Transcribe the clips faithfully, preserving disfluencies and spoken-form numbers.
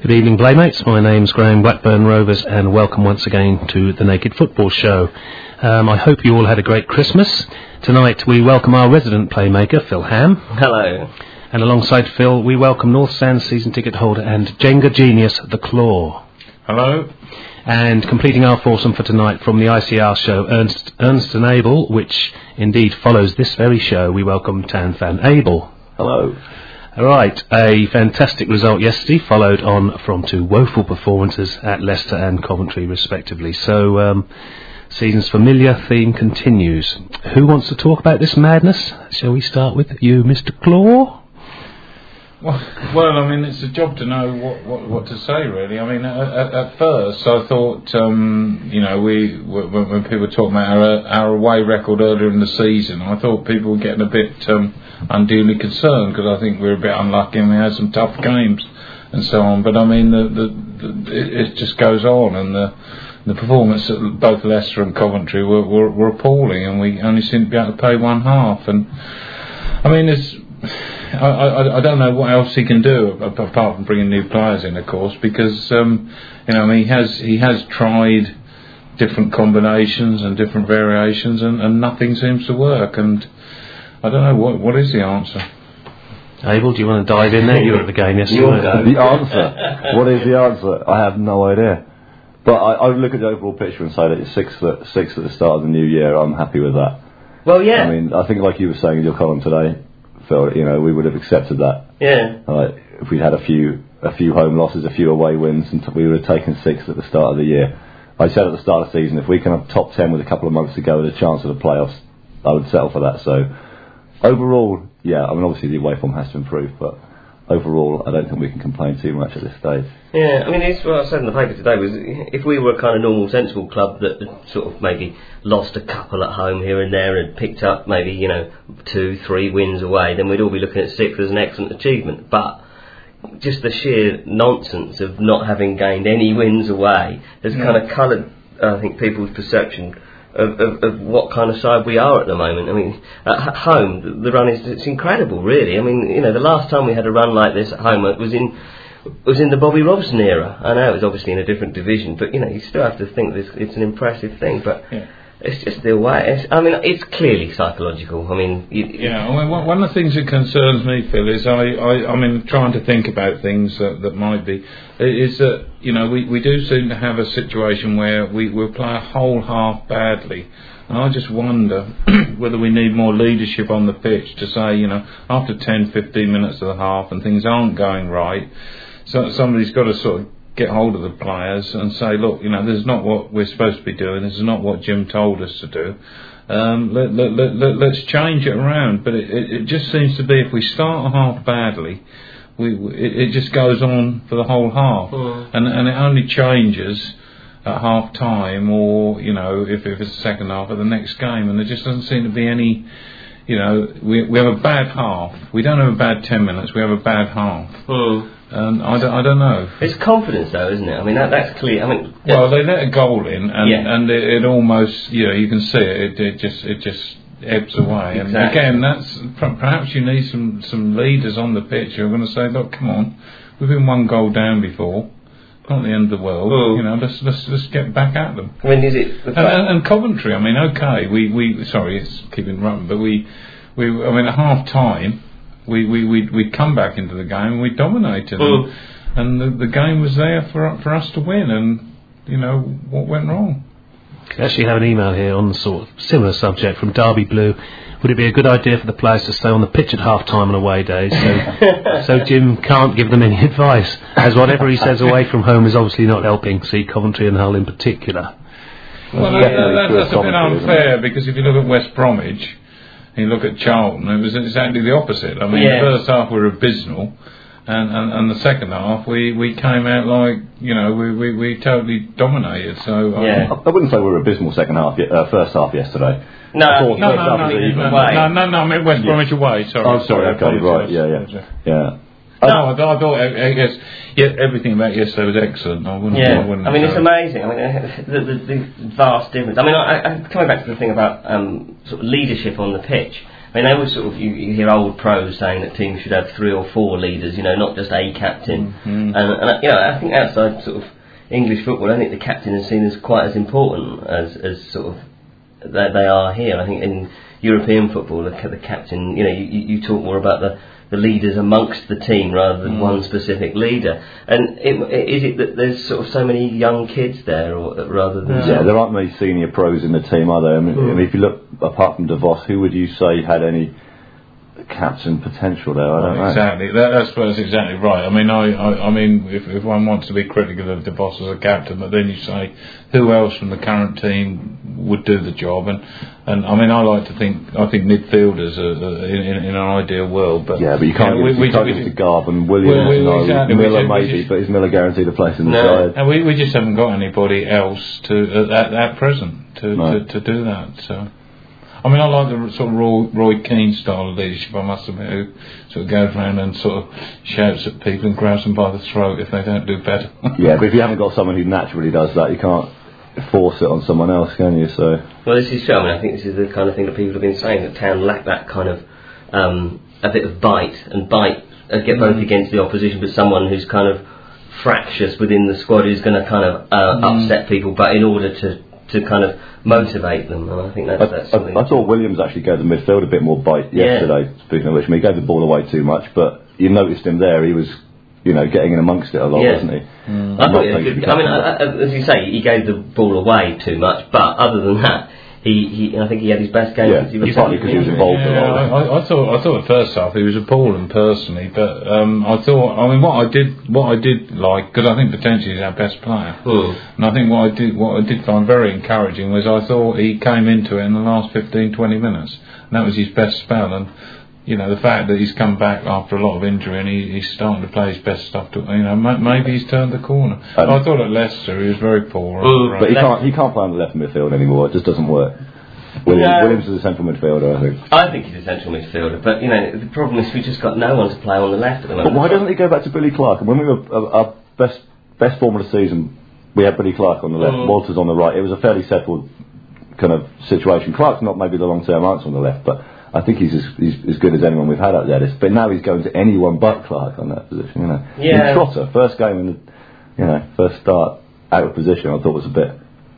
Good evening, Playmates. My name's Graham, Blackburn Rovers, and welcome once again to the Naked Football Show. Um, I hope you all had a great Christmas. Tonight we welcome our resident playmaker, Phil Ham. Hello. And alongside Phil, we welcome North Sands season ticket holder and Jenga genius, The Claw. Hello. And completing our foursome for tonight from the I C R show, Ernst, Ernst and Abel, which indeed follows this very show, we welcome Tan Fan Abel. Hello. All right, a fantastic result yesterday, followed on from two woeful performances at Leicester and Coventry, respectively. So, um, season's familiar theme continues. Who wants to talk about this madness? Shall we start with you, Mister Claw? Well, well, I mean, it's a job to know what, what, what to say, really. I mean, at, at, at first, I thought, um, you know, we when, when people were talking about our, our away record earlier in the season, I thought people were getting a bit um, unduly concerned because I think we were a bit unlucky and we had some tough games and so on. But I mean, the, the, the, it, it just goes on, and the the performance at both Leicester and Coventry were, were, were appalling, and we only seemed to be able to pay one half. And I mean, it's. I, I, I don't know what else he can do apart from bringing new players in, of course, because um, you know I mean, he has he has tried different combinations and different variations, and, and nothing seems to work. And I don't know what what is the answer. Abel, do you want to dive in there? You were at the game yesterday. The answer. What is the answer? I have no idea. But I, I would look at the overall picture and say that it's sixth at, sixth at the start of the new year. I'm happy with that. Well, yeah. I mean, I think like you were saying in your column today, Phil, you know, we would have accepted that. Yeah. Uh, if we'd had a few a few home losses, a few away wins, and we would have taken sixth at the start of the year. I said at the start of the season, if we can have top ten with a couple of months to go with a chance of the playoffs, I would settle for that. So overall, yeah, I mean, obviously the away form has to improve, but overall, I don't think we can complain too much at this stage. Yeah, I mean, it's what I said in the paper today was if we were a kind of normal, sensible club that sort of maybe lost a couple at home here and there and picked up maybe, you know, two, three wins away, then we'd all be looking at sixth as an excellent achievement. But just the sheer nonsense of not having gained any wins away has yeah. kind of coloured, I think, people's perception Of, of, of what kind of side we are at the moment. I mean, at home, the run is it's incredible, really. I mean, you know, the last time we had a run like this at home was in was in the Bobby Robson era. I know it was obviously in a different division, but you know, you still have to think this it's an impressive thing. But yeah. it's just the way. It's, I mean, it's clearly psychological. I mean, you, yeah. I mean, one of the things that concerns me, Phil, is I, I, I mean, trying to think about things that, that might be is that you know we, we do seem to have a situation where we will play a whole half badly, and I just wonder whether we need more leadership on the pitch to say, you know, after ten, fifteen minutes of the half and things aren't going right, so somebody's got to sort of get hold of the players and say, look, you know, this is not what we're supposed to be doing. This is not what Jim told us to do. Um, let, let, let, let, let's change it around. But it, it, it just seems to be if we start a half badly, we it, it just goes on for the whole half, mm. and and it only changes at half time, or you know, if, if it's the second half of the next game, and there just doesn't seem to be any. You know, we we have a bad half. We don't have a bad ten minutes. We have a bad half. Mm. And I don't, I don't know. It's confidence, though, isn't it? I mean, that, that's clear. I mean, well, they let a goal in, and yeah. and it, it almost, you know, you can see it. It, it just it just ebbs away. Exactly. And again, that's perhaps you need some, some leaders on the pitch who are going to say, look, come on, we've been one goal down before. Not the end of the world, mm. you know. Let's let's let's get back at them. I mean, is it? And, and, and Coventry, I mean, okay, we, we sorry, it's keeping running, but we we I mean, at half time, we we we we come back into the game, and we dominated, mm. and, and the, the game was there for for us to win, and you know what went wrong. I actually have an email here on the sort of similar subject from Derby Blue. Would it be a good idea for the players to stay on the pitch at half time on away days so, so Jim can't give them any advice, as whatever he says away from home is obviously not helping, see Coventry and Hull in particular? Well, that, that, that's, that's a bit unfair, because if you look at West Bromwich and you look at Charlton, it was exactly the opposite. I mean, yeah. the first half we were abysmal, and, and, and the second half we, we came out like, you know, we, we, we totally dominated. So yeah. I, I wouldn't say we were abysmal second half, uh, first half yesterday. No, no, no, no, no, no, no, no, no, I mean West Bromwich yeah. away, sorry. Oh, sorry, okay, right, yeah, yeah, yeah. No, I thought, I thought I guess, yeah, everything about yesterday was excellent. I wouldn't, yeah. I, wouldn't I mean, say. it's amazing. I mean, the, the, the vast difference. I mean, I, I, coming back to the thing about um, sort of leadership on the pitch, I mean, they would sort of you, you hear old pros saying that teams should have three or four leaders, you know, not just a captain. Mm-hmm. And, and you know, I think outside sort of English football, I think the captain is seen as quite as important as as sort of that they are here. I think in European football, the, the captain, you know, you, you talk more about the, the leaders amongst the team rather than mm. one specific leader. And it, is it that there's sort of so many young kids there, or rather than yeah, there aren't many senior pros in the team, are there? I mean, mm. I mean if you look apart from De Vos, who would you say had any captain potential there? I don't know. Exactly, that, that's that's exactly right. I mean, I, I, I mean, if, if one wants to be critical of De Vos as a captain, but then you say who else from the current team would do the job, and, and I mean, I like to think I think midfielders are, are in, in, in an ideal world, but yeah, but you can't you know, give, we, you can't we, give it to Garb and Williams, we, we, no, exactly, Miller we, maybe, just, but is Miller guaranteed a place in the no. side? And we we just haven't got anybody else to uh, at, at present to, no. to to do that. So. I mean, I like the sort of Roy, Roy Keane style of leadership, I must admit, who sort of goes around and sort of shouts at people and grabs them by the throat if they don't do better. Yeah, but if you haven't got someone who naturally does that, you can't force it on someone else, can you? So. Well, this is true. I mean, I think this is the kind of thing that people have been saying, that Town lack that kind of um, a bit of bite, and bite uh, get both mm. against the opposition, but someone who's kind of fractious within the squad, who's going to kind of uh, mm. upset people, but in order to to kind of motivate them, and I think that's, I, that's something. I, I thought Williams actually gave the midfield a bit more bite yesterday, yeah. speaking of which, I mean, he gave the ball away too much, but you noticed him there, he was, you know, getting in amongst it a lot, yeah. wasn't he? Mm. I thought, it, I mean, I, I, as you say, he gave the ball away too much, but other than that, He, he, I think he had his best game yeah, since he was partly because he was involved yeah, a lot. I, I thought, I thought the first half he was appalling personally, but um, I thought, I mean, what I did, what I did like, because I think potentially he's our best player, mm. and I think what I did, what I did find very encouraging was I thought he came into it in the last fifteen, twenty minutes, and that was his best spell. And you know, the fact that he's come back after a lot of injury and he, he's starting to play his best stuff, to, you know, maybe he's turned the corner. Um, I thought at Leicester he was very poor, mm, but he can't, he can't play on the left midfield anymore. It just doesn't work. Williams, no. Williams is a central midfielder, I think. I think he's a central midfielder, but you know the problem is we just got no one to play on the left at the moment. But why doesn't he go back to Billy Clark? And when we were uh, our best best form of the season, we had Billy Clark on the left, mm. Walters on the right. It was a fairly settled kind of situation. Clark's not maybe the long term answer on the left, but I think he's as, he's as good as anyone we've had out there. But now he's going to anyone but Clark on that position. You know, yeah. And Trotter, first game in the, you know, first start out of position, I thought was a bit.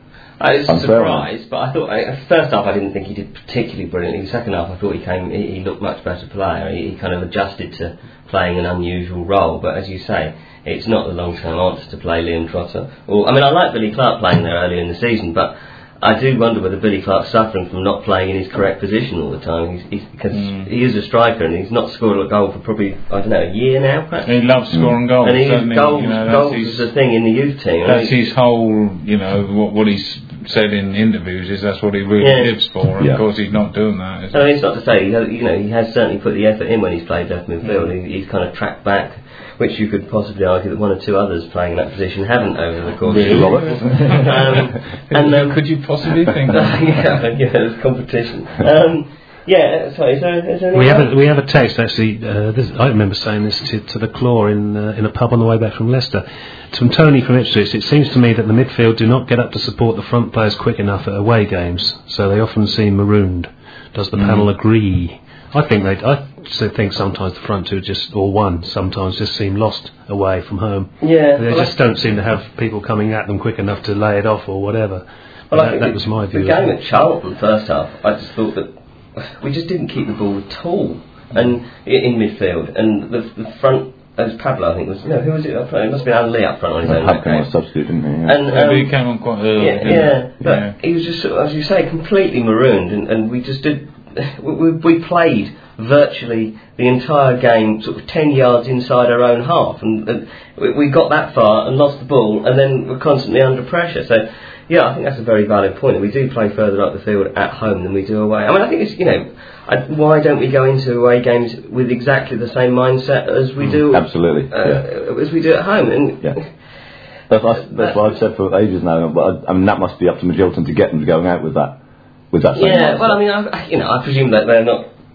I was surprised, but I thought I, first half I didn't think he did particularly brilliantly. Second half I thought he came, he, he looked much better player. He, he kind of adjusted to playing an unusual role. But as you say, it's not the long-term answer to play Liam Trotter. Or I mean, I like Billy Clark playing there earlier in the season, but I do wonder whether Billy Clark's suffering from not playing in his correct position all the time. He's, he's, because mm. he is a striker and he's not scored a goal for probably, I don't know, a year now perhaps. He loves scoring mm. goals. And he goals, you know, goals his, is a thing in the youth team. That's his whole, you know, what, what he's said in interviews is that's what he really yeah. lives for, and yeah. of course he's not doing that. Is I mean, it's not to say, you know, he has certainly put the effort in when he's played left midfield. Mm. He, he's kind of tracked back, which you could possibly argue that one or two others playing in that position haven't over the course really? of the year. um, and um, could you possibly think that? yeah, yeah, there's competition. Um, yeah, sorry, is there, is there we have a, we have a text actually. Uh, this, I remember saying this to, to the Claw in uh, in a pub on the way back from Leicester. It's from Tony from Ipswich. It seems to me that the midfield do not get up to support the front players quick enough at away games, so they often seem marooned. Does the mm. panel agree? I think they. I think sometimes the front two just, or one, sometimes just seem lost away from home. Yeah, they well just don't seem to have people coming at them quick enough to lay it off or whatever. Well, that, I think that the, was my view. The game at Charlton first half, I just thought that we just didn't keep the ball at all, and in midfield, and the, the front. It was Pablo, I think. Was no, who was it up front? It must have been Alan Lee up front on his own. Pablo was substitute, didn't he? Yeah. And um, yeah, he came on quite early. Yeah, yeah, but yeah. he was just, as you say, completely marooned, and, and we just did. We, we played virtually the entire game, sort of ten yards inside our own half, and, and we, we got that far and lost the ball, and then we're constantly under pressure. So, yeah, I think that's a very valid point. We do play further up the field at home than we do away. I mean, I think it's, you know, I, why don't we go into away games with exactly the same mindset as we do? Absolutely, uh, yeah. as we do at home, and. Yeah. That's, that's, that's what I've said for ages now. But I, I mean, that must be up to Magilton to get them going out with that, with that. Same yeah, mindset. well, I mean, I, you know, I presume that they're not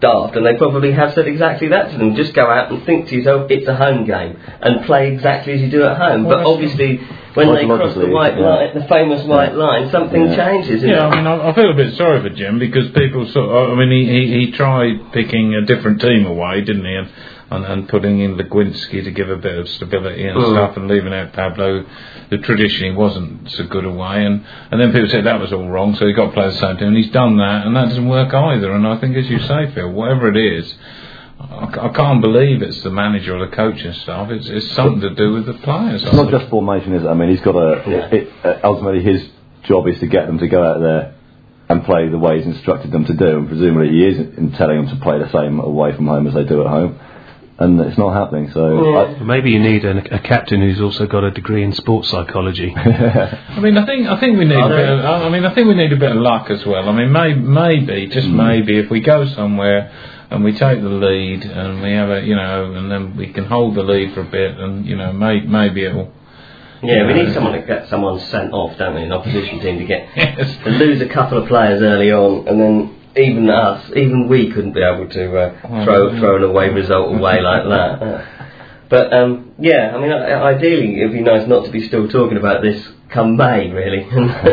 daft, and they probably have said exactly that to them. Just go out and think to yourself, it's a home game, and play exactly as you do at home. Well, but obviously, when they cross the white yeah. line, the famous white line, something yeah. changes. Yeah, it? I mean, I, I feel a bit sorry for Jim because people sort of, I mean, he, he, he tried picking a different team away, didn't he? And, and, and putting in Legwinski to give a bit of stability and mm. stuff, and leaving out Pablo, who traditionally wasn't so good away. And, and then people said that was all wrong, so he got to play the same team, and he's done that, and that doesn't work either. And I think, as you say, Phil, whatever it is, I, I can't believe it's the manager or the coaching staff. It's, it's something to do with the players. It's not just formation, is it? I mean, he's got a. Yeah. It, it, ultimately, his job is to get them to go out there and play the way he's instructed them to do, and presumably he is in telling them to play the same away from home as they do at home. And it's not happening. So yeah. I, maybe you need a, a captain who's also got a degree in sports psychology. I mean, I think I think we need. A bit of, I mean, I think we need a bit of luck as well. I mean, may, maybe just mm. maybe if we go somewhere and we take the lead and we have a, you know, and then we can hold the lead for a bit, and you know, may, maybe it'll. Yeah, we need someone to get someone sent off, don't we? An opposition team to get yes. to lose a couple of players early on, and then. Even us, even we couldn't be able to uh, throw throw an away result away like that. Uh, but um, yeah, I mean, ideally it'd be nice not to be still talking about this come May, really.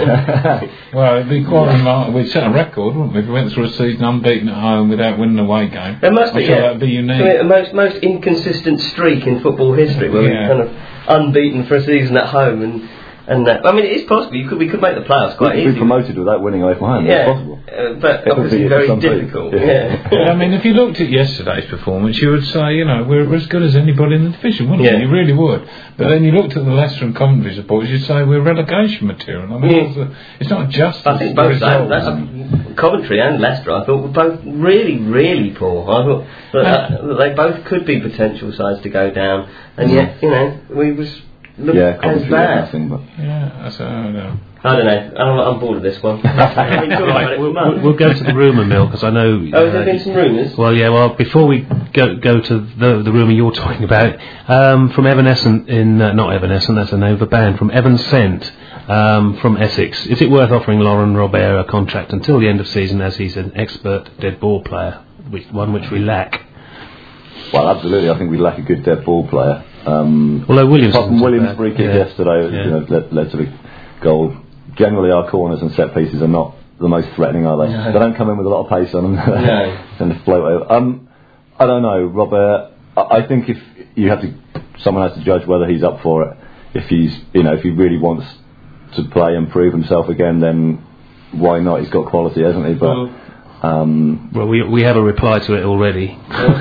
Well, it'd be quite remarkable. We'd set a record, wouldn't we? If we went through a season unbeaten at home without winning an away game. There must be, I'm sure yeah. that'd be unique. I mean, the most most inconsistent streak in football history, where yeah. we're kind of unbeaten for a season at home and. And uh, I mean, it is possible. You could, we could make the playoffs quite we easy. Be promoted without winning away from home. Yeah, That's possible. Uh, but it obviously very difficult. Yeah. Yeah. Yeah, I mean, if you looked at yesterday's performance, you would say, you know, we're, we're as good as anybody in the division, wouldn't yeah. you? You really would. But then you looked at the Leicester and Coventry supporters, you'd say we're relegation material. I mean, yeah. it's, a, it's not just. I think both sides, that's Coventry and Leicester, I thought were both really, really poor. I thought that, uh, that they both could be potential sides to go down, and yet, you know, we was. Look yeah, as bad. Nothing, but yeah, that's, I don't know. I don't know. I'm, I'm bored of this one. Right, we'll, we'll, we'll go to the rumour mill because I know. Oh, has there uh, been some rumours? Well, yeah. Well, before we go go to the the rumour you're talking about, um, from Evanescent in uh, not Evanescent, that's a name of a band, from Evanescent um, from Essex. Is it worth offering Laurent Robert a contract until the end of season, as he's an expert dead ball player, which, one which we lack? Well, absolutely. I think we lack a good dead ball player. Um, Although Williams, Williams' free kick yeah. yesterday yeah. You know, led, led to the goal. Generally, our corners and set pieces are not the most threatening, are they? No. They don't come in with a lot of pace on them. No. Tend to float over. Um, I don't know, Robert. I, I think if you have to, someone has to judge whether he's up for it. If he's, you know, if he really wants to play and prove himself again, then why not? He's got quality, hasn't he? But. Mm. Um, well, we we have a reply to it already.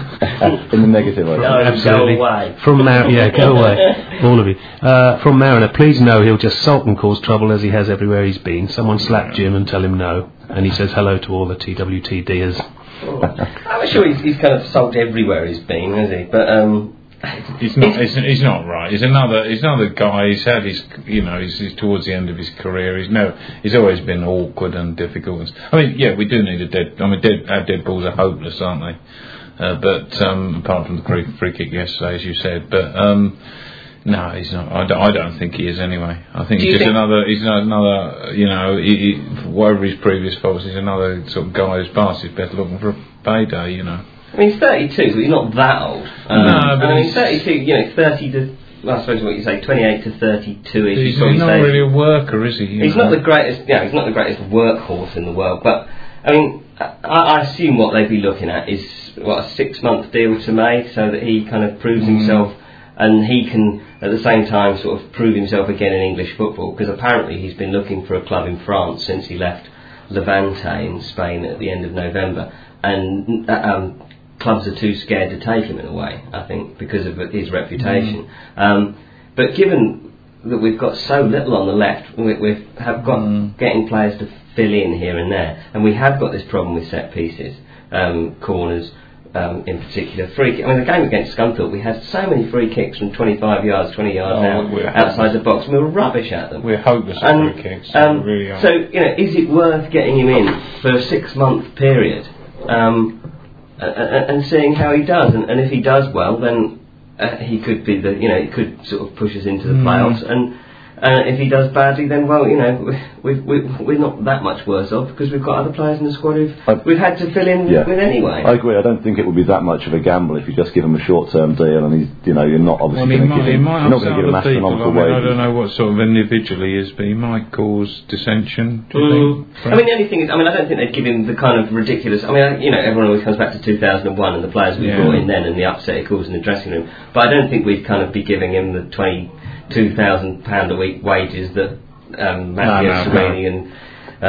In the negative, I no, absolutely. Go away. From Mar- yeah, go away, all of you. Uh, from Mariner, please no, he'll just sulk and cause trouble as he has everywhere he's been. Someone slap Jim and tell him no, and he says hello to all the T W T D'ers. Oh. I'm sure he's, he's kind of sulked everywhere he's been, has he? But um. He's not. He's, he's not right. He's another. He's another guy. He's had his. You know. He's, he's towards the end of his career. He's no. He's always been awkward and difficult. I mean, yeah, we do need a dead. I mean, dead, our dead balls are hopeless, aren't they? Uh, but um, apart from the free, free kick yesterday, as you said, but um, no, he's not. I don't, I don't think he is anyway. I think he's just think another. He's another. You know, he, he, whatever his previous faults, he's another sort of guy who's past his best, looking for a payday. You know. I mean, he's thirty-two, so he's not that old. Um, no, but I mean, thirty-two, you know, thirty to, well, I suppose what you say, twenty-eight to thirty-two-ish. He's, he's not really a worker, is he? You he's know? not the greatest, yeah, he's not the greatest workhorse in the world, but, I mean, I, I assume what they'd be looking at is, what, a six-month deal to May, so that he kind of proves mm. himself, and he can, at the same time, sort of prove himself again in English football, because apparently he's been looking for a club in France since he left Levante in Spain at the end of November, and, um, clubs are too scared to take him in a way, I think, because of his reputation. Mm. Um, but given that we've got so little on the left, we, we have got mm. getting players to fill in here and there, and we have got this problem with set pieces, um, corners um, in particular. Free. I mean, the game against Scunthorpe, we had so many free kicks from twenty-five yards, twenty yards oh, out, outside the box, and we were rubbish at them. We're hopeless at and, free kicks. Um, we really are. So, you know, is it worth getting him in for a six-month period? Um, and seeing how he does, and, and if he does well, then uh, he could be the, you know, he could sort of push us into the mm. playoffs, and Uh, if he does badly, then well, you know, we, we, we're not that much worse off because we've got other players in the squad who've I, we've had to fill in yeah. with anyway. I agree. I don't think it would be that much of a gamble if you just give him a short-term deal and he's, you know, you're not obviously well, going to give him, you're not going to give him astronomical wages. I don't know what sort of individual he is, but he might cause dissension. Do you mm. think? I mean, the only thing is, I mean, I don't think they'd give him the kind of ridiculous. I mean, you know, everyone always comes back to two thousand one and the players we yeah. brought in then and the upset it caused in the dressing room. But I don't think we'd kind of be giving him the twenty-two thousand pound a week wages that um, Matthew no, no, Sereni no. and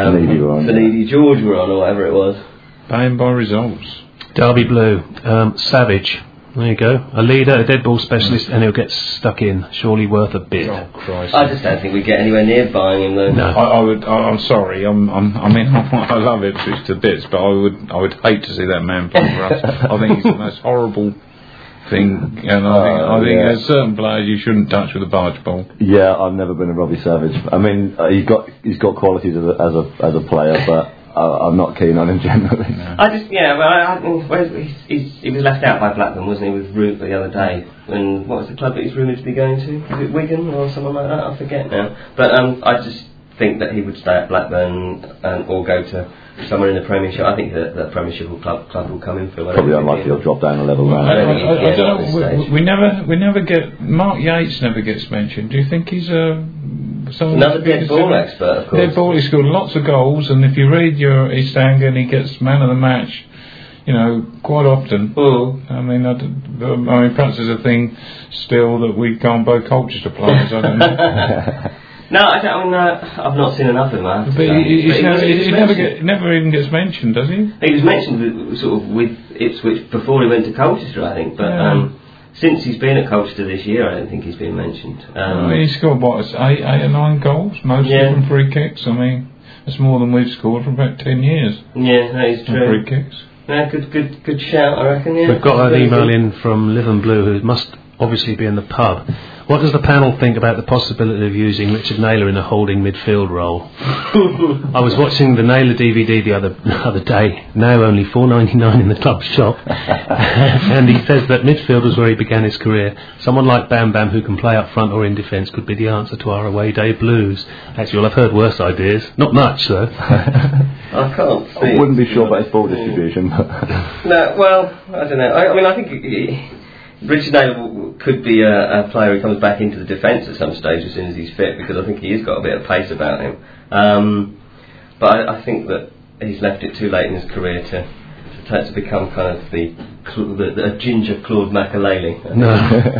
um, Finidi George were on, or whatever it was. Paying by results. Derby Blue, um, Savage. There you go. A leader, a dead ball specialist, and he'll get stuck in. Surely worth a bid. Oh Christ! I just don't think we get anywhere near buying him though. No, I, I would. I, I'm sorry. I'm. I'm I mean, I love Ipswich to bits, but I would. I would hate to see that man play for us. I think he's the most horrible thing, and I think, uh, I think yeah. there's certain players you shouldn't touch with a barge ball. Yeah, I've never been a Robbie Savage. I mean, uh, he's got he's got qualities as a as a, as a player, but uh, I'm not keen on him generally. No. I just yeah, well, I, I, he's, he's, he was left out by Blackburn, wasn't he, with Root the other day? And what was the club that he's rumoured to be going to? Is it Wigan or someone like that? I forget now. But um, I just think that he would stay at Blackburn and or go to somewhere in the Premiership. I think that the Premiership club club will come in for. Probably unlikely he'll drop down a level now. I don't, I, I, I don't know. We, we never we never get Mark Yates never gets mentioned. Do you think he's a someone another dead ball expert? Of course. Dead ball. He scored lots of goals, and if you read your East Anglian, he gets man of the match. You know, quite often. Mm. I mean, I, I mean, perhaps there's a thing still that we can't buy cultures to players. I don't know. No, I, don't, I mean, uh, I've not seen enough of him. I have to but say. he, but he, never, he, he never, get, never even gets mentioned, does he? He was mentioned with, sort of with Ipswich before he went to Colchester, I think. But yeah. um, since he's been at Colchester this year, I don't think he's been mentioned. Um, I mean, he scored what, eight, eight or nine goals, most yeah. of them free kicks. I mean, that's more than we've scored for about ten years. Yeah, that is true. Free kicks. Yeah, good, good, good shout, I reckon. Yeah. We've got an email in from Liv and Blue, who must obviously be in the pub. What does the panel think about the possibility of using Richard Naylor in a holding midfield role? I was watching the Naylor D V D the other other day, now only four ninety-nine in the club shop, and he says that midfield was where he began his career. Someone like Bam Bam who can play up front or in defence could be the answer to our away day blues. Actually, well, I've heard worse ideas. Not much, though. I can't see. I wouldn't be sure about his ball distribution. No, well, I don't know. I, I mean, I think he, Richard Naylor could be a, a player who comes back into the defence at some stage as soon as he's fit, because I think he has got a bit of pace about him. Um, but I, I think that he's left it too late in his career to to, to become kind of the, the, the ginger Claude Makelele. No.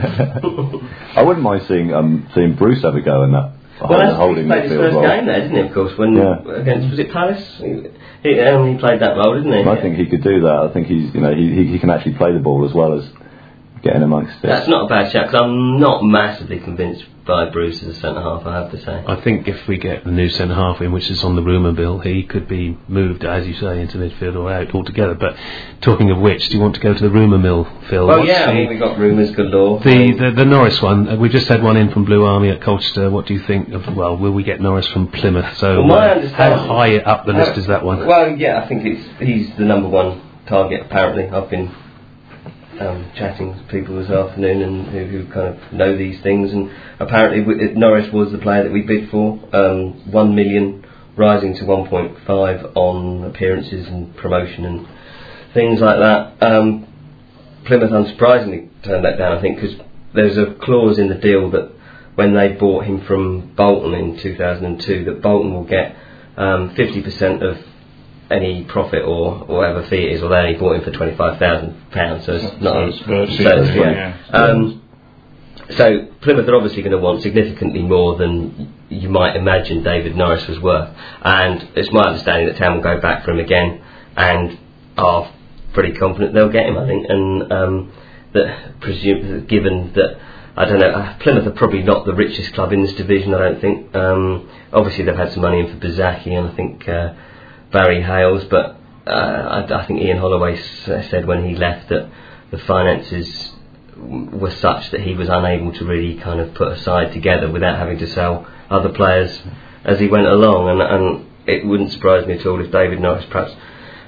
I wouldn't mind seeing um, seeing Bruce have a go in that. Well, that's holding he played his first role. game there, didn't he? Of course, when yeah. against was it Palace? He, he, um, he played that role, didn't he? I think he could do that. I think he's you know he he, he can actually play the ball as well as getting amongst it. That's not a bad shout, because I'm not massively convinced by Bruce as a centre half, I have to say. I think if we get the new centre half in, which is on the rumour bill, he could be moved, as you say, into midfield or out altogether. But talking of which, do you want to go to the rumour mill, Phil? Well, What's yeah, the, I mean, we've got rumours galore. The, the the Norris one, uh, we just had one in from Blue Army at Colchester. What do you think of, well, will we get Norris from Plymouth? So well, my uh, understanding, how high up the list how, is that one? Well, yeah, I think it's he's the number one target, apparently. I've been Um, chatting to people this afternoon and who, who kind of know these things, and apparently w- Norris was the player that we bid for, um, one million rising to one point five on appearances and promotion and things like that. Um, Plymouth unsurprisingly turned that down, I think, because there's a clause in the deal that when they bought him from Bolton in two thousand two, that Bolton will get um, fifty percent of any profit or, or whatever fee it is, or they only bought him for twenty-five thousand pounds, so it's not. So, it's virtually so, free, yeah. yeah. Um, so Plymouth are obviously going to want significantly more than you might imagine David Norris was worth, and it's my understanding that Town will go back for him again, and are pretty confident they'll get him, I think, and um, that presume given that. I don't know, uh, Plymouth are probably not the richest club in this division, I don't think. Um, obviously they've had some money in for Bizaki and I think uh, Barry Hales, but uh, I, I think Ian Holloway s- said when he left that the finances w- were such that he was unable to really kind of put a side together without having to sell other players as he went along, and, and it wouldn't surprise me at all if David Norris perhaps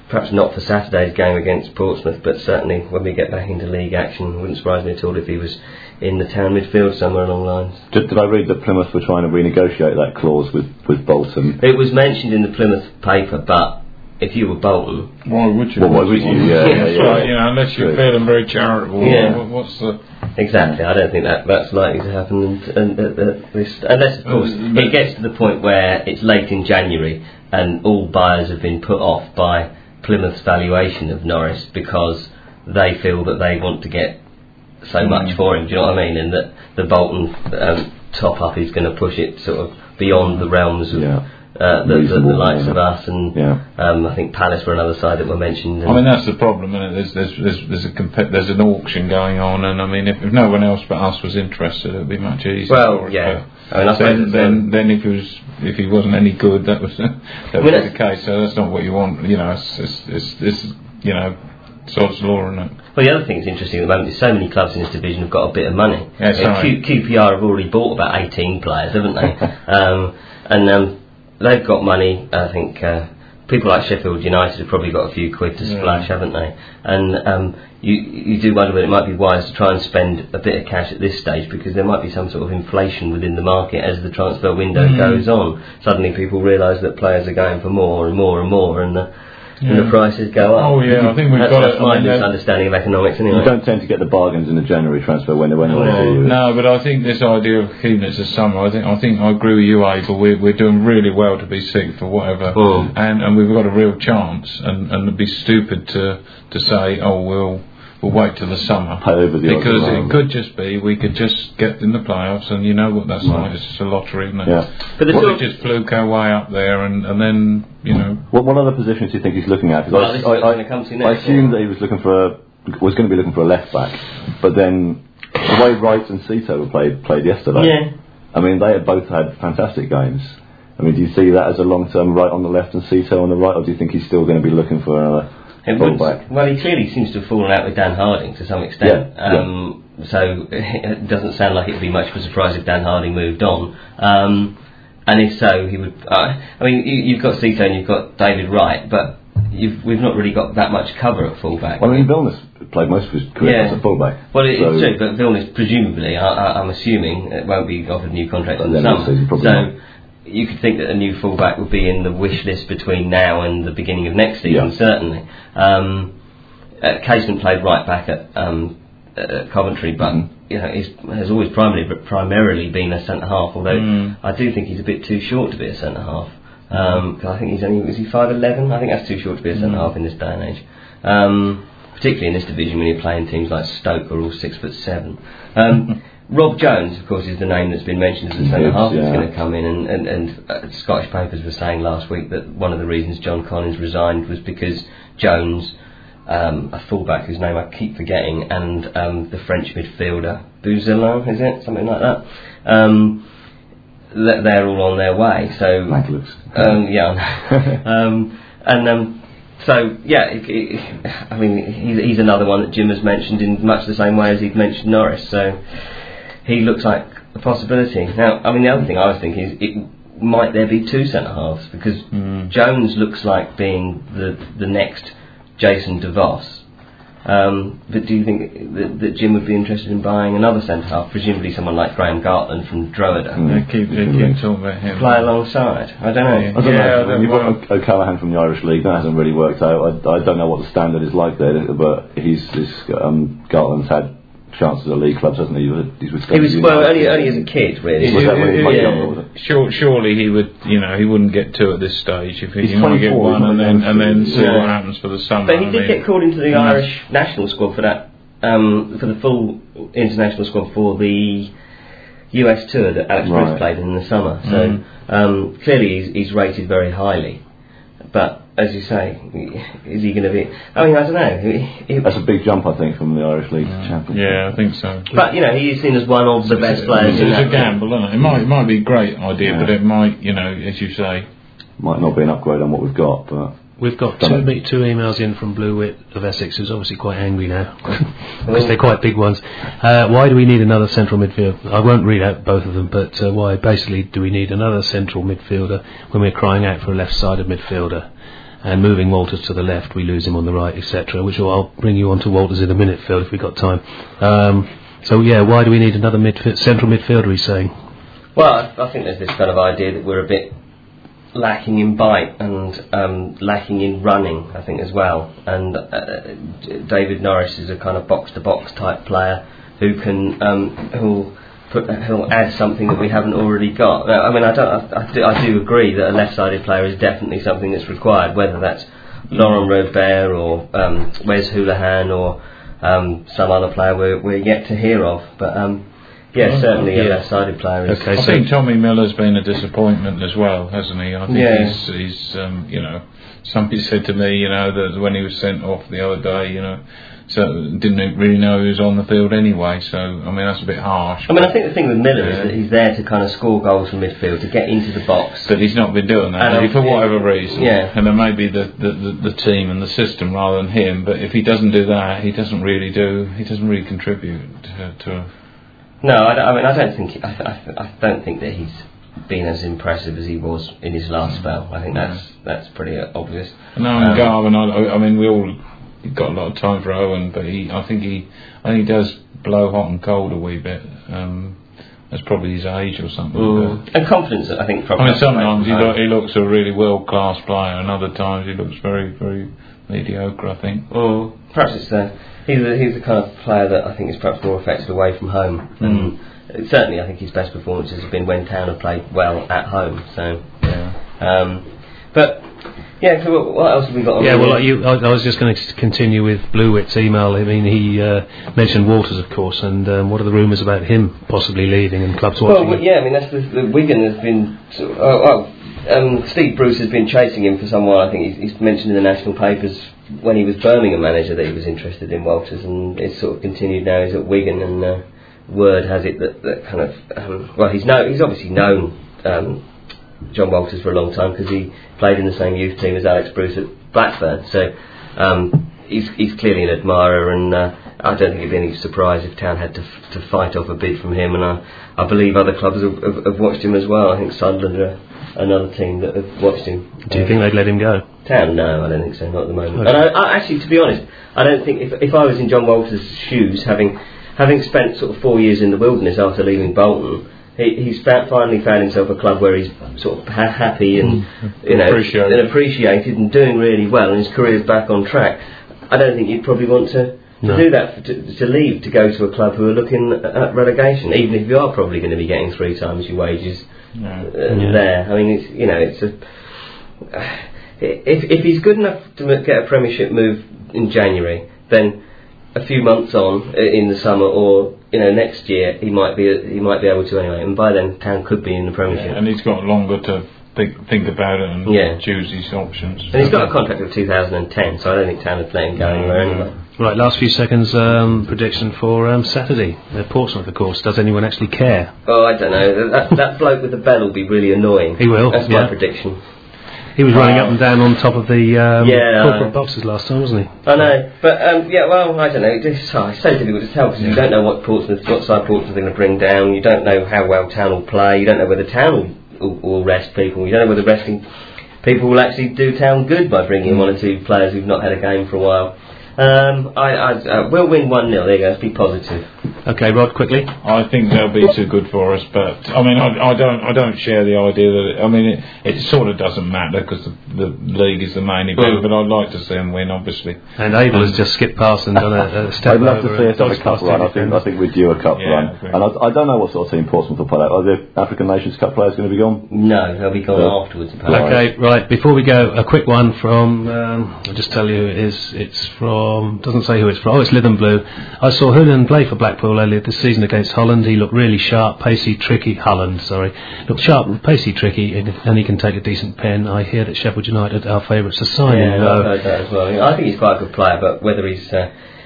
perhaps not for Saturday's game against Portsmouth, but certainly when we get back into league action, it wouldn't surprise me at all if he was in the town midfield somewhere along the lines. Did, did I read that Plymouth were trying to renegotiate that clause with, with Bolton? It was mentioned in the Plymouth paper, but if you were Bolton, why would you? Well, why would you? Yeah, yeah, That's yeah. right. You know, unless you're True. feeling very charitable. Yeah. What, what's the? exactly, I don't think that that's likely to happen, and, and, and, uh, this, unless of course Uh, but- it gets to the point where it's late in January and all buyers have been put off by Plymouth's valuation of Norris because they feel that they want to get so much Mm. for him. Do you know what I mean? And that the Bolton um, top up is going to push it sort of beyond the realms of Yeah. uh, the, the, the Reasonable, likes yeah. of us, and Yeah. um, I think Palace were another side that were mentioned. And I mean, that's the problem, isn't it? There's there's there's, there's a comp- there's an auction going on, and I mean, if, if no one else but us was interested, it'd be much easier. Well, for us, yeah. but I mean, I suppose then it's, then, um, then if he was if he wasn't any good, that was that mean, was that's- the case. So that's not what you want. You know, it's it's, it's, it's you know, sod's law, isn't it? Well, the other thing that's interesting at the moment is so many clubs in this division have got a bit of money. That's Uh, right. Q, QPR have already bought about eighteen players, haven't they? um, and um, they've got money. I think uh, people like Sheffield United have probably got a few quid to Yeah. splash, haven't they? And um, you you do wonder whether it might be wise to try and spend a bit of cash at this stage, because there might be some sort of inflation within the market as the transfer window Mm. goes on. Suddenly people realise that players are going for more and more and more, and the, and Yeah. the prices go up. Oh yeah, I think we've that's, got that's it. my I mean, that- misunderstanding of economics anyway. You don't tend to get the bargains in the January transfer window anyway, No. do you? No, but I think this idea of keeping it to summer, I think I think I agree with you, Abel. We're we're doing really well to be sick for whatever, Mm. and and we've got a real chance, and and it'd be stupid to to say, oh, we'll we'll wait till the summer, Pay over the odds because around. it could just be we could just get in the playoffs, and you know what that's Right. like. It's just a lottery, isn't it? Yeah. But the We sort of- just fluke our way up there, and and then you know. What, what other positions do you think he's looking at? 'Cause Well, I, this is I, what I'm I, gonna come to I next, assumed yeah. that he was looking for a, was going to be looking for a left back, but then the way Wright and Cito were played played yesterday. Yeah. I mean, they had both had fantastic games. I mean, do you see that as a long-term right on the left and Cito on the right, or do you think he's still going to be looking for another It would, fullback? well, he clearly seems to have fallen out with Dan Harding to some extent. Yeah, yeah. Um, so it doesn't sound like it would be much of a surprise if Dan Harding moved on. Um, and if so, he would. Uh, I mean, you, you've got Cito and you've got David Wright, but you've, we've not really got that much cover at fullback. Well, I mean, Vilnius played most of his career Yeah. as a fullback. Well, it, So- it's true, but Vilnius, presumably, I, I, I'm assuming, it won't be offered a new contract in the Then this summer. season, probably So not. you could think that a new fullback would be in the wish list between now and the beginning of next season, Yeah. certainly. Um, uh, Casement played right back at, um, at Coventry, but Mhm. you know, he's, has always primarily primarily been a centre half. Although Mm. I do think he's a bit too short to be a centre half. Um, 'cause I think he's only is he five eleven? I think that's too short to be a centre half in this day and age. Um, particularly in this division when you're playing teams like Stoke who are all six foot seven. Um, Rob Jones, of course, is the name that's been mentioned as a centre Yes, half that's yeah. going to come in, and, and, and uh, Scottish papers were saying last week that one of the reasons John Collins resigned was because Jones, um, a fullback whose name I keep forgetting, and um, the French midfielder Bouzellin, is it something like that? Um, that they're all on their way. So Maglux. um, yeah, um, and um, so yeah, it, it, I mean he's, he's another one that Jim has mentioned in much the same way as he'd mentioned Norris. So he looks like a possibility. Now, I mean the other thing I was thinking is, it, might there be two centre halves, because Mm. Jones looks like being the the next Jason DeVos. Um, but do you think that, that Jim would be interested in buying another centre half, presumably someone like Graham Gartland from Drogheda, Mm. They keep they keep talking about him. play alongside? I don't know. Yeah. I don't Yeah, know. then You've well- got O- O'Callaghan from the Irish League. That hasn't really worked out. I, I don't know what the standard is like there, but he's, he's um, Gartland's had chances at league clubs, hasn't he? He was, he's with He was Scotland well United. only only as a kid, really. Was that when he played Yeah. younger, was it? Sure, surely he would, you know, he wouldn't get two at this stage. If he He's you want to get twenty-four, one and isn't then and then he? see Yeah. what happens for the summer. But he I did mean, get called into the yeah. Irish national squad for that, um, for the full international squad for the U S tour that Alex Right. Bruce played in the summer. So Mm. um, clearly he's, he's rated very highly. But as you say, is he going to be? I mean, I don't know. He- he- That's a big jump, I think, from the Irish League to Championship. Yeah, I think so. but you know, he is seen as one of the best players It's in a that. gamble, isn't it? It might, it might be a great idea, Yeah. but it might, you know, as you say, Might not be an upgrade on what we've got, but We've got Don't two, know. me- two emails in from Blue Wit of Essex, who's obviously quite angry now because they're quite big ones. Uh, why do we need another central midfielder? I won't read out both of them, but uh, why basically do we need another central midfielder when we're crying out for a left-sided midfielder? and moving Walters to the left, we lose him on the right, et cetera. Which I'll bring you on to Walters in a minute, Phil, if we've got time. Um, so yeah, why do we need another midf- central midfielder? He's saying. Well, I, I think there's this kind of idea that we're a bit lacking in bite and um, lacking in running, I think, as well. And uh, David Norris is a kind of box-to-box type player who can um, who'll put who'll add something that we haven't already got. Now, I mean, I don't. I, I, do, I do agree that a left-sided player is definitely something that's required, whether that's Laurent Robert or um, Wes Hoolahan or um, some other player we're, we're yet to hear of. But um, yeah, well, certainly yeah. a left-sided player is. Okay, I so think Tommy Miller's been a disappointment as well, hasn't he? I think yeah. he's, he's um, you know, somebody said to me, you know, that when he was sent off the other day, you know, so didn't really know he was on the field anyway. So I mean, that's a bit harsh. I mean, I think the thing with Miller yeah. is that he's there to kind of score goals from midfield, to get into the box. But he's not been doing that and, for yeah, whatever reason. Yeah. And then maybe the, the, the, the team and the system rather than him. But if he doesn't do that, he doesn't really do. He doesn't really contribute to. to a no, I, don't, I mean, I don't think. I, I, I don't think that he's been as impressive as he was in his last spell. I think that's that's pretty obvious. No, and um, Garvin. I, I mean, we all. He's got a lot of time for Owen, but he, I think he, I think he does blow hot and cold a wee bit. Um, that's probably his age or something. And confidence, I think. Probably. I mean, sometimes he, lo- he looks a really world class player, and other times he looks very, very mediocre. I think. Mm. Perhaps it's uh, he's the, he's the kind of player that I think is perhaps more effective away from home. Mm. And certainly, I think his best performances have been when Town have played well at home. So, yeah. Um, but. Yeah, so what else have we got on? Yeah, well, you, I, I was just going to continue with Bluewitt's email. I mean, he uh, mentioned Walters, of course, and um, what are the rumours about him possibly leaving and clubs watching well, him? Yeah, I mean, that's the, the Wigan has been... Sort of, oh, oh, um, Steve Bruce has been chasing him for some while. I think he's, he's mentioned in the national papers when he was Birmingham manager that he was interested in Walters, and it's sort of continued now. He's at Wigan, and uh, word has it that, that kind of... Um, well, he's, know, he's obviously known... Um, John Walters for a long time because he played in the same youth team as Alex Bruce at Blackburn, so um, he's he's clearly an admirer, and uh, I don't think it'd be any surprise if Town had to f- to fight off a bid from him, and I, I believe other clubs have, have, have watched him as well. I think Sunderland are another team that have watched him. Do you um, think they'd let him go? Town, no, I don't think so, not at the moment. Okay. And I, I, actually, to be honest, I don't think if if I was in John Walters' shoes, having having spent sort of four years in the wilderness after leaving Bolton. He, he's found, finally found himself a club where he's sort of ha- happy and you know appreciated. and appreciated and doing really well, and his career's back on track. I don't think you'd probably want to, to no. do that to, to leave to go to a club who are looking at relegation, even if you are probably going to be getting three times your wages no. uh, yeah. there. I mean, it's, you know, it's a uh, if if he's good enough to get a Premiership move in January, then a few months on in the summer or you know next year he might be he might be able to anyway, and by then Town could be in the Premiership. Yeah, and he's got longer to think think about it and yeah. choose his options. And he's got a contract of two thousand ten, so I don't think Town would let him go anywhere no, no. anyway. Right, last few seconds um, prediction for um, Saturday at Portsmouth, of course. Does anyone actually care? Oh, I don't know. That, that bloke with the bell will be really annoying. He will. That's yeah. my prediction. He was running up and down on top of the um, yeah, corporate boxes last time, wasn't he? I know, but um, yeah, well, I don't know. It's, oh, it's so difficult to tell because yeah. you don't know what Portsmouth, what side Portsmouth are going to bring down. You don't know how well Town will play. You don't know whether Town will, will, will rest people. You don't know whether resting people will actually do Town good by bringing in one or two players who've not had a game for a while. Um, I, I uh, we'll win one nil. There you go. Let's be positive. Okay, Rod, quickly. I think they'll be too good for us, but I mean, I, I don't, I don't share the idea that. It, I mean, it, it sort of doesn't matter because the, the league is the main event. But I'd like to see them win, obviously. And Abel has just skipped past and done a, a step I'd love over. to see us have a cup run. I think, I think we're due a cup yeah, run. I and I, I don't know what sort of team Portsmouth will put out. Are the African Nations Cup players going to be gone? No, they'll be gone yeah. afterwards. Apparently. Okay, right. Before we go, a quick one from. Um, I'll just tell you, it is it's from. Doesn't say who it's from. Oh, it's Lytham Blue. I saw Hoolahan play for Blackpool earlier this season against Holland. He looked really sharp, pacey, tricky. Holland, sorry, looked sharp, pacey, tricky, and, and he can take a decent pen. I hear that Sheffield United are favourites to sign yeah, him. I've heard that as well. I think he's quite a good player, but whether he's uh,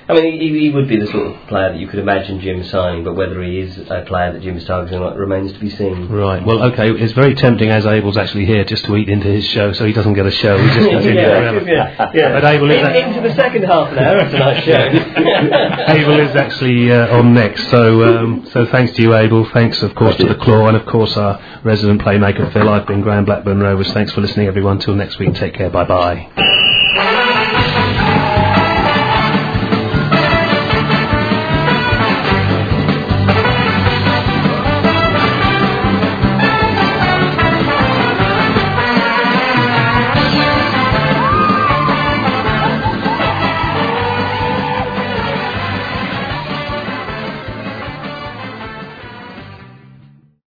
I mean, he, he would be the sort of player that you could imagine Jim signing, but whether he is a player that Jim is targeting on remains to be seen. Right. Well, okay. It's very tempting as Abel's actually here just to eat into his show, so he doesn't get a show. He just continues yeah, forever. yeah, yeah. But Abel is In, a- into the second half an hour of tonight's show. Abel is actually uh, on next. So, um, so thanks to you, Abel. Thanks, of course, to the Claw, and of course our resident playmaker Phil. I've been Graham Blackburn Rovers. Thanks for listening, everyone. Till next week. Take care. Bye bye.